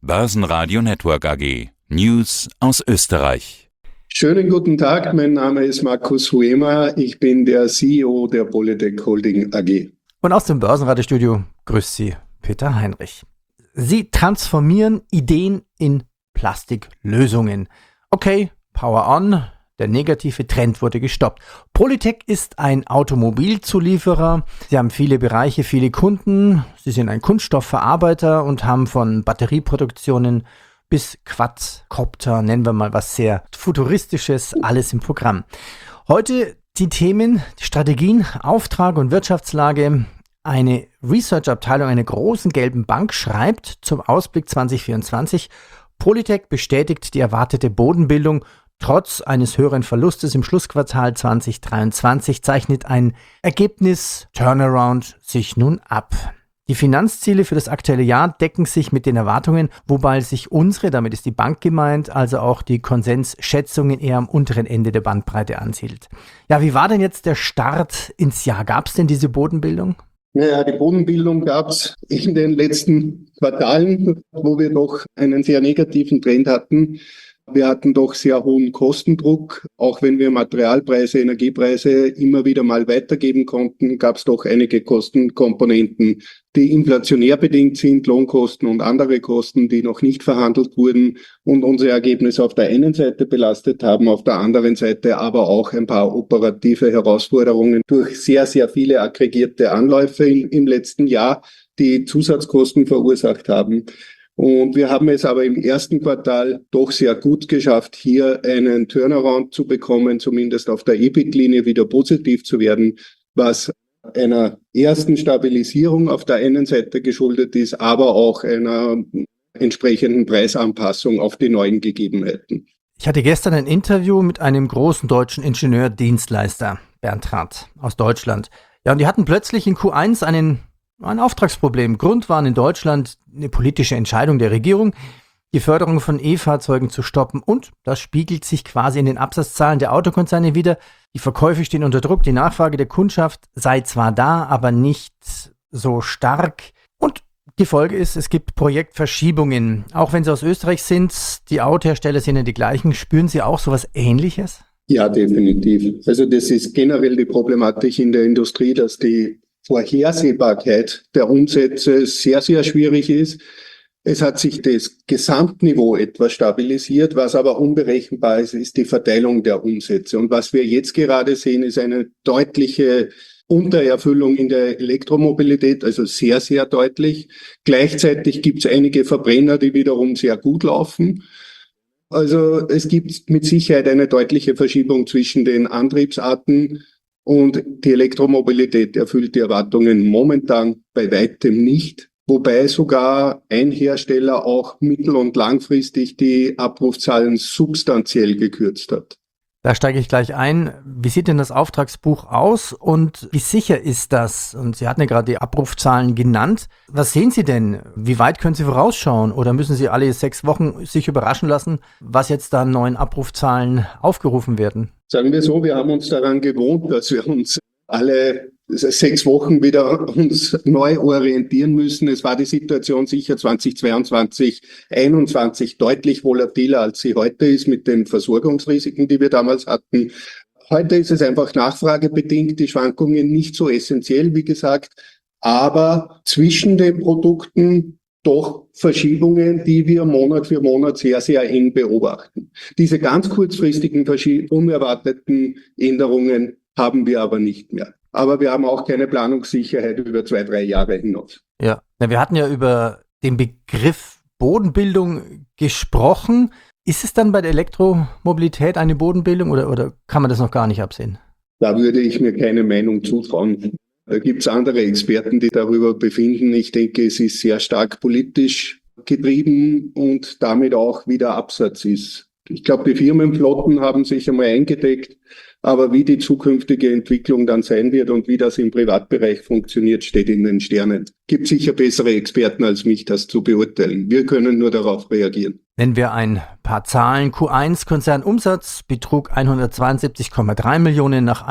Börsenradio Network AG. News aus Österreich. Schönen guten Tag, mein Name ist Markus Huemer, ich bin der CEO der Polytec Holding AG. Und aus dem Börsenradiostudio grüßt Sie Peter Heinrich. Sie transformieren Ideen in Plastiklösungen. Okay, Power on, der negative Trend wurde gestoppt. Polytec ist ein Automobilzulieferer. Sie haben viele Bereiche, viele Kunden. Sie sind ein Kunststoffverarbeiter und haben von Batterieproduktionen bis Quadcopter, nennen wir mal was sehr Futuristisches, alles im Programm. Heute die Themen, die Strategien, Auftrag und Wirtschaftslage. Eine Research-Abteilung einer großen gelben Bank schreibt zum Ausblick 2024, Polytec bestätigt die erwartete Bodenbildung. Trotz eines höheren Verlustes im Schlussquartal 2023 zeichnet ein Ergebnis-Turnaround sich nun ab. Die Finanzziele für das aktuelle Jahr decken sich mit den Erwartungen, wobei sich unsere, damit ist die Bank gemeint, also auch die Konsensschätzungen eher am unteren Ende der Bandbreite ansiedelt. Ja, wie war denn jetzt der Start ins Jahr? Gab es denn diese Bodenbildung? Naja, die Bodenbildung gab es in den letzten Quartalen, wo wir doch einen sehr negativen Trend hatten. Wir hatten doch sehr hohen Kostendruck. Auch wenn wir Materialpreise, Energiepreise immer wieder mal weitergeben konnten, gab es doch einige Kostenkomponenten, die inflationär bedingt sind, Lohnkosten und andere Kosten, die noch nicht verhandelt wurden und unsere Ergebnisse auf der einen Seite belastet haben, auf der anderen Seite aber auch ein paar operative Herausforderungen durch sehr, sehr viele aggregierte Anläufe im letzten Jahr, die Zusatzkosten verursacht haben. Und wir haben es aber im ersten Quartal doch sehr gut geschafft, hier einen Turnaround zu bekommen, zumindest auf der EBIT-Linie wieder positiv zu werden, was einer ersten Stabilisierung auf der einen Seite geschuldet ist, aber auch einer entsprechenden Preisanpassung auf die neuen Gegebenheiten. Ich hatte gestern ein Interview mit einem großen deutschen Ingenieurdienstleister, Bernd Rath, aus Deutschland. Ja, und die hatten plötzlich in Q1 ein Auftragsproblem. Grund waren in Deutschland eine politische Entscheidung der Regierung, die Förderung von E-Fahrzeugen zu stoppen. Und das spiegelt sich quasi in den Absatzzahlen der Autokonzerne wider. Die Verkäufe stehen unter Druck, die Nachfrage der Kundschaft sei zwar da, aber nicht so stark. Und die Folge ist, es gibt Projektverschiebungen. Auch wenn Sie aus Österreich sind, die Autohersteller sind ja die gleichen. Spüren Sie auch sowas Ähnliches? Ja, definitiv. Also das ist generell die Problematik in der Industrie, dass die Vorhersehbarkeit der Umsätze sehr, sehr schwierig ist. Es hat sich das Gesamtniveau etwas stabilisiert, was aber unberechenbar ist, ist die Verteilung der Umsätze. Und was wir jetzt gerade sehen, ist eine deutliche Untererfüllung in der Elektromobilität, also sehr, sehr deutlich. Gleichzeitig gibt es einige Verbrenner, die wiederum sehr gut laufen. Also es gibt mit Sicherheit eine deutliche Verschiebung zwischen den Antriebsarten. Und die Elektromobilität erfüllt die Erwartungen momentan bei weitem nicht, wobei sogar ein Hersteller auch mittel- und langfristig die Abrufzahlen substanziell gekürzt hat. Da steige ich gleich ein. Wie sieht denn das Auftragsbuch aus und wie sicher ist das? Und Sie hatten ja gerade die Abrufzahlen genannt. Was sehen Sie denn? Wie weit können Sie vorausschauen? Oder müssen Sie alle 6 Wochen sich überraschen lassen, was jetzt da an neuen Abrufzahlen aufgerufen werden? Sagen wir so, wir haben uns daran gewohnt, dass wir uns alle 6 Wochen wieder uns neu orientieren müssen. Es war die Situation sicher 2022, 2021 deutlich volatiler, als sie heute ist mit den Versorgungsrisiken, die wir damals hatten. Heute ist es einfach nachfragebedingt, die Schwankungen nicht so essentiell, wie gesagt, aber zwischen den Produkten doch Verschiebungen, die wir Monat für Monat sehr, sehr eng beobachten. Diese ganz kurzfristigen, unerwarteten Änderungen haben wir aber nicht mehr. Aber wir haben auch keine Planungssicherheit über 2-3 Jahre hinaus. Ja, wir hatten ja über den Begriff Bodenbildung gesprochen. Ist es dann bei der Elektromobilität eine Bodenbildung oder kann man das noch gar nicht absehen? Da würde ich mir keine Meinung zutrauen. Da gibt es andere Experten, die darüber befinden. Ich denke, es ist sehr stark politisch getrieben und damit auch wieder Absatz ist. Ich glaube, die Firmenflotten haben sich einmal eingedeckt, aber wie die zukünftige Entwicklung dann sein wird und wie das im Privatbereich funktioniert, steht in den Sternen. Gibt sicher bessere Experten als mich, das zu beurteilen. Wir können nur darauf reagieren. Nennen wir ein paar Zahlen. Q1 Konzernumsatz betrug 172,3 Millionen nach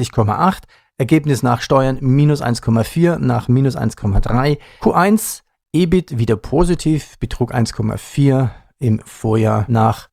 167,8. Ergebnis nach Steuern minus 1,4 nach minus 1,3. Q1 EBIT wieder positiv, betrug 1,4 im Vorjahr nach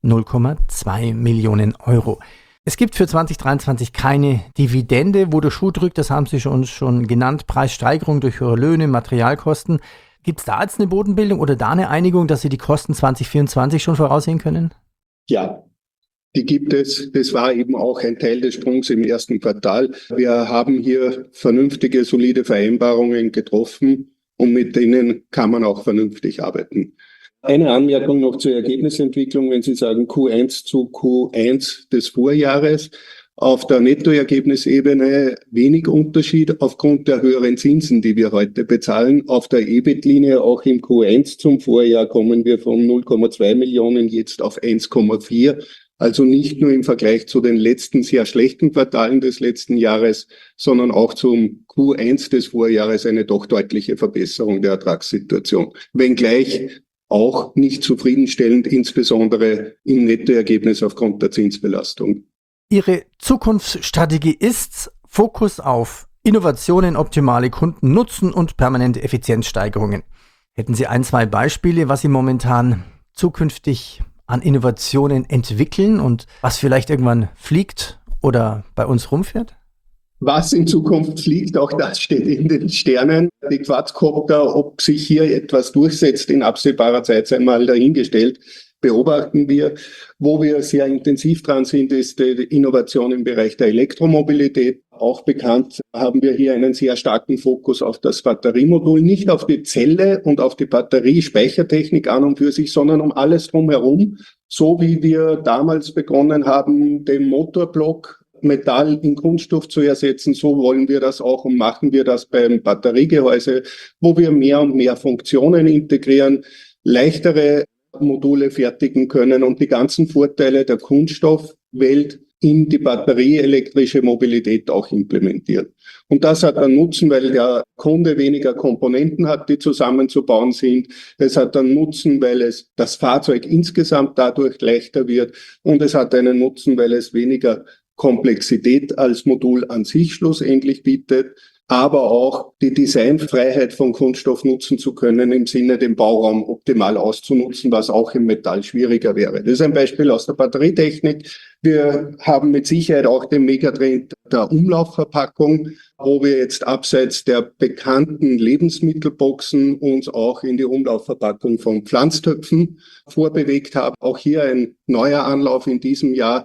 0,2 Millionen Euro. Es gibt für 2023 keine Dividende, wo der Schuh drückt, das haben Sie uns schon genannt, Preissteigerung durch höhere Löhne, Materialkosten. Gibt es da jetzt eine Bodenbildung oder da eine Einigung, dass Sie die Kosten 2024 schon voraussehen können? Ja, die gibt es. Das war eben auch ein Teil des Sprungs im ersten Quartal. Wir haben hier vernünftige, solide Vereinbarungen getroffen und mit denen kann man auch vernünftig arbeiten. Eine Anmerkung noch zur Ergebnisentwicklung, wenn Sie sagen Q1 zu Q1 des Vorjahres. Auf der Nettoergebnisebene wenig Unterschied aufgrund der höheren Zinsen, die wir heute bezahlen. Auf der EBIT-Linie auch im Q1 zum Vorjahr kommen wir von 0,2 Millionen jetzt auf 1,4. Also nicht nur im Vergleich zu den letzten sehr schlechten Quartalen des letzten Jahres, sondern auch zum Q1 des Vorjahres eine doch deutliche Verbesserung der Ertragssituation. Wenngleich auch nicht zufriedenstellend, insbesondere im Nettoergebnis aufgrund der Zinsbelastung. Ihre Zukunftsstrategie ist Fokus auf Innovationen, optimale Kundennutzen und permanente Effizienzsteigerungen. Hätten Sie 2 Beispiele, was Sie momentan zukünftig an Innovationen entwickeln und was vielleicht irgendwann fliegt oder bei uns rumfährt? Was in Zukunft fliegt, auch das steht in den Sternen. Die Quadcopter, ob sich hier etwas durchsetzt in absehbarer Zeit, sei mal dahingestellt, beobachten wir. Wo wir sehr intensiv dran sind, ist die Innovation im Bereich der Elektromobilität. Auch bekannt haben wir hier einen sehr starken Fokus auf das Batteriemodul, nicht auf die Zelle und auf die Batteriespeichertechnik an und für sich, sondern um alles drumherum. So wie wir damals begonnen haben, den Motorblock Metall in Kunststoff zu ersetzen, so wollen wir das auch und machen wir das beim Batteriegehäuse, wo wir mehr und mehr Funktionen integrieren, leichtere Module fertigen können und die ganzen Vorteile der Kunststoffwelt in die batterieelektrische Mobilität auch implementieren. Und das hat einen Nutzen, weil der Kunde weniger Komponenten hat, die zusammenzubauen sind. Es hat einen Nutzen, weil es das Fahrzeug insgesamt dadurch leichter wird. Und es hat einen Nutzen, weil es weniger Komplexität als Modul an sich schlussendlich bietet, aber auch die Designfreiheit von Kunststoff nutzen zu können, im Sinne, den Bauraum optimal auszunutzen, was auch im Metall schwieriger wäre. Das ist ein Beispiel aus der Batterietechnik. Wir haben mit Sicherheit auch den Megatrend der Umlaufverpackung, wo wir jetzt abseits der bekannten Lebensmittelboxen uns auch in die Umlaufverpackung von Pflanztöpfen vorbewegt haben. Auch hier ein neuer Anlauf in diesem Jahr.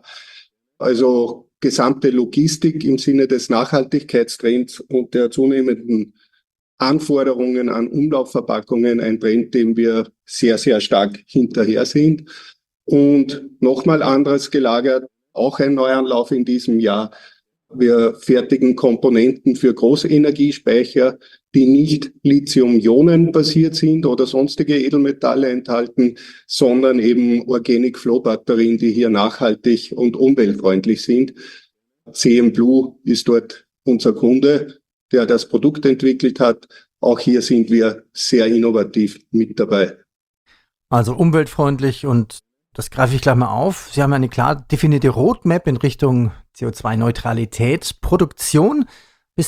Also gesamte Logistik im Sinne des Nachhaltigkeitstrends und der zunehmenden Anforderungen an Umlaufverpackungen, ein Trend, dem wir sehr, sehr stark hinterher sind. Und nochmal anderes gelagert, auch ein Neuanlauf in diesem Jahr. Wir fertigen Komponenten für Großenergiespeicher, die nicht Lithium-Ionen-basiert sind oder sonstige Edelmetalle enthalten, sondern eben Organic-Flow-Batterien, die hier nachhaltig und umweltfreundlich sind. CM Blue ist dort unser Kunde, der das Produkt entwickelt hat. Auch hier sind wir sehr innovativ mit dabei. Also umweltfreundlich, und das greife ich gleich mal auf. Sie haben eine klar definierte Roadmap in Richtung CO2-Neutralität, Produktion bis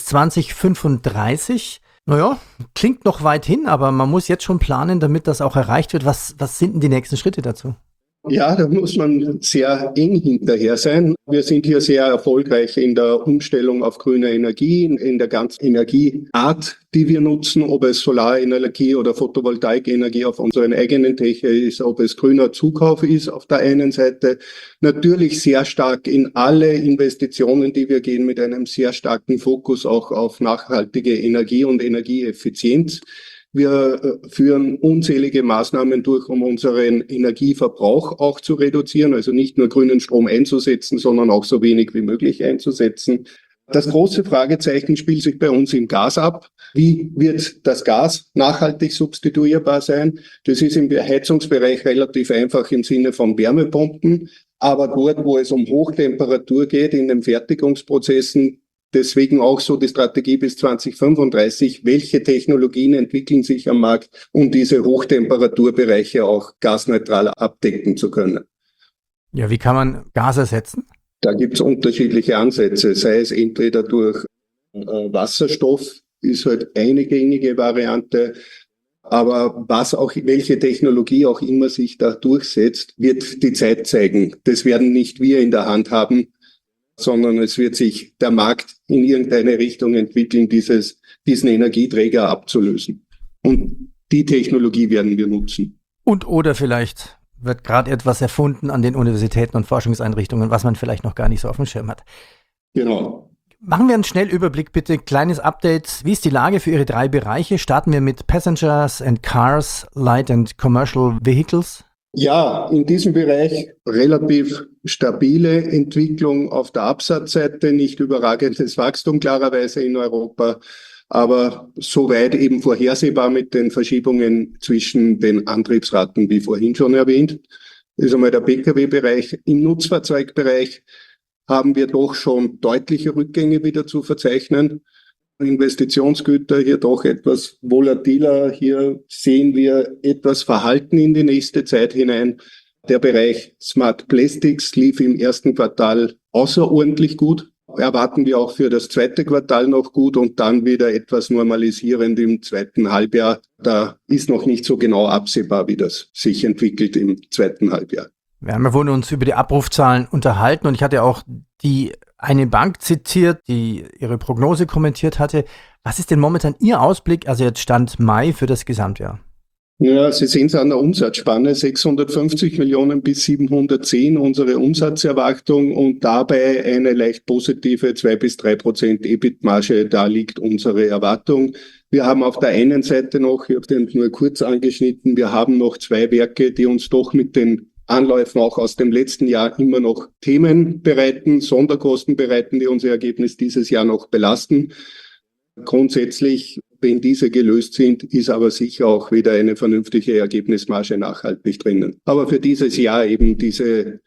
2035. Naja, klingt noch weit hin, aber man muss jetzt schon planen, damit das auch erreicht wird. Was sind denn die nächsten Schritte dazu? Ja, da muss man sehr eng hinterher sein. Wir sind hier sehr erfolgreich in der Umstellung auf grüne Energie, in der ganzen Energieart, die wir nutzen, ob es Solarenergie oder Photovoltaikenergie auf unseren eigenen Dächern ist, ob es grüner Zukauf ist auf der einen Seite. Natürlich sehr stark in alle Investitionen, die wir gehen, mit einem sehr starken Fokus auch auf nachhaltige Energie und Energieeffizienz. Wir führen unzählige Maßnahmen durch, um unseren Energieverbrauch auch zu reduzieren, also nicht nur grünen Strom einzusetzen, sondern auch so wenig wie möglich einzusetzen. Das große Fragezeichen spielt sich bei uns im Gas ab. Wie wird das Gas nachhaltig substituierbar sein? Das ist im Heizungsbereich relativ einfach im Sinne von Wärmepumpen. Aber dort, wo es um Hochtemperatur geht, in den Fertigungsprozessen, deswegen auch so die Strategie bis 2035, welche Technologien entwickeln sich am Markt, um diese Hochtemperaturbereiche auch gasneutral abdecken zu können. Ja, wie kann man Gas ersetzen? Da gibt es unterschiedliche Ansätze, sei es entweder durch Wasserstoff, ist halt eine gängige Variante. Aber welche Technologie auch immer sich da durchsetzt, wird die Zeit zeigen. Das werden nicht wir in der Hand haben, sondern es wird sich der Markt in irgendeine Richtung entwickeln, diesen Energieträger abzulösen. Und die Technologie werden wir nutzen. Oder vielleicht wird gerade etwas erfunden an den Universitäten und Forschungseinrichtungen, was man vielleicht noch gar nicht so auf dem Schirm hat. Genau. Machen wir einen Schnellüberblick bitte, kleines Update. Wie ist die Lage für Ihre 3 Bereiche? Starten wir mit Passengers and Cars, Light and Commercial Vehicles. Ja, in diesem Bereich relativ stabile Entwicklung auf der Absatzseite, nicht überragendes Wachstum klarerweise in Europa, aber soweit eben vorhersehbar mit den Verschiebungen zwischen den Antriebsraten, wie vorhin schon erwähnt. Das ist einmal der Pkw-Bereich. Im Nutzfahrzeugbereich haben wir doch schon deutliche Rückgänge wieder zu verzeichnen. Investitionsgüter hier doch etwas volatiler. Hier sehen wir etwas Verhalten in die nächste Zeit hinein. Der Bereich Smart Plastics lief im ersten Quartal außerordentlich gut. Erwarten wir auch für das zweite Quartal noch gut und dann wieder etwas normalisierend im zweiten Halbjahr. Da ist noch nicht so genau absehbar, wie das sich entwickelt im zweiten Halbjahr. Wir haben ja vorhin uns über die Abrufzahlen unterhalten und ich hatte auch eine Bank zitiert, die ihre Prognose kommentiert hatte. Was ist denn momentan Ihr Ausblick, also jetzt Stand Mai für das Gesamtjahr? Ja, Sie sehen es an der Umsatzspanne, 650 Millionen bis 710 unsere Umsatzerwartung und dabei eine leicht positive 2-3% EBIT-Marge, da liegt unsere Erwartung. Wir haben auf der einen Seite noch, ich habe den nur kurz angeschnitten, wir haben noch 2 Werke, die uns doch mit den Anläufen auch aus dem letzten Jahr immer noch Themen bereiten, Sonderkosten bereiten, die unser Ergebnis dieses Jahr noch belasten. Grundsätzlich, wenn diese gelöst sind, ist aber sicher auch wieder eine vernünftige Ergebnismarge nachhaltig drinnen. Aber für dieses Jahr eben diese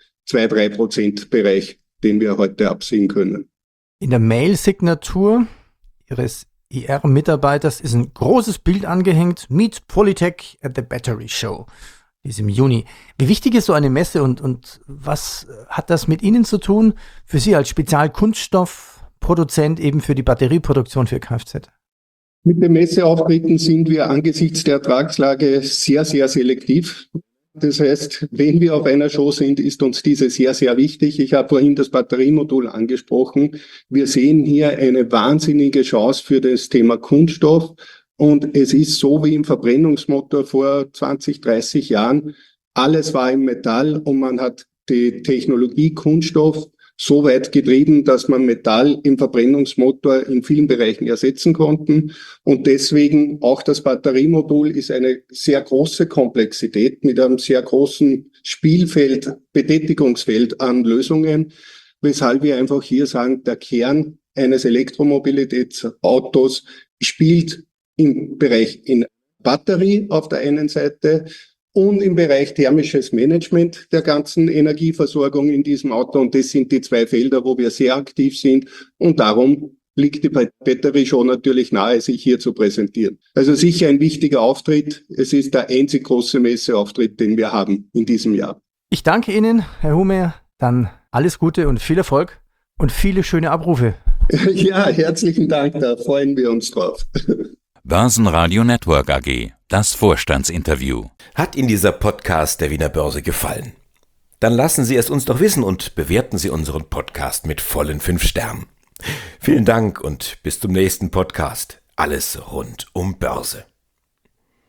2-3% Bereich, den wir heute absehen können. In der Mail-Signatur Ihres IR-Mitarbeiters ist ein großes Bild angehängt. Meet Polytech at the Battery Show. Die ist im Juni. Wie wichtig ist so eine Messe und was hat das mit Ihnen zu tun für Sie als Spezialkunststoffproduzent eben für die Batterieproduktion für Kfz? Mit den Messeauftritten sind wir angesichts der Ertragslage sehr, sehr selektiv. Das heißt, wenn wir auf einer Show sind, ist uns diese sehr, sehr wichtig. Ich habe vorhin das Batteriemodul angesprochen. Wir sehen hier eine wahnsinnige Chance für das Thema Kunststoff. Und es ist so wie im Verbrennungsmotor vor 20, 30 Jahren. Alles war im Metall und man hat die Technologie Kunststoff so weit getrieben, dass man Metall im Verbrennungsmotor in vielen Bereichen ersetzen konnten. Und deswegen auch das Batteriemodul ist eine sehr große Komplexität mit einem sehr großen Spielfeld, Betätigungsfeld an Lösungen, weshalb wir einfach hier sagen, der Kern eines Elektromobilitätsautos spielt im Bereich in Batterie auf der einen Seite und im Bereich thermisches Management der ganzen Energieversorgung in diesem Auto. Und das sind die 2 Felder, wo wir sehr aktiv sind. Und darum liegt die Battery Show natürlich nahe, sich hier zu präsentieren. Also sicher ein wichtiger Auftritt. Es ist der einzig große Messeauftritt, den wir haben in diesem Jahr. Ich danke Ihnen, Herr Humer. Dann alles Gute und viel Erfolg und viele schöne Abrufe. Ja, herzlichen Dank. Da freuen wir uns drauf. Börsenradio Network AG, das Vorstandsinterview. Hat Ihnen dieser Podcast der Wiener Börse gefallen? Dann lassen Sie es uns doch wissen und bewerten Sie unseren Podcast mit vollen 5 Sternen. Vielen Dank und bis zum nächsten Podcast. Alles rund um Börse.